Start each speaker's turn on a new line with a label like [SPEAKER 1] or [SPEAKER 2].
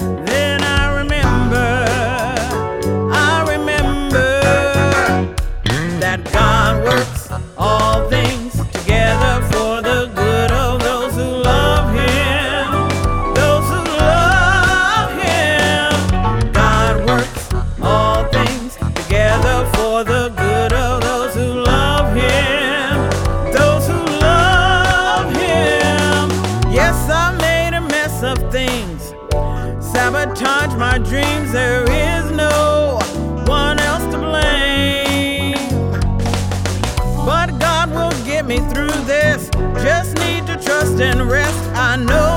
[SPEAKER 1] Then I remember that God works all things together for the good of those who love Him. Those who love Him. God works all things together for the good of those who love Him. Those who love Him. Yes, I made a mess of things, sabotage my dreams. There is no one else to blame, but God will get me through this. Just need to trust and rest. I know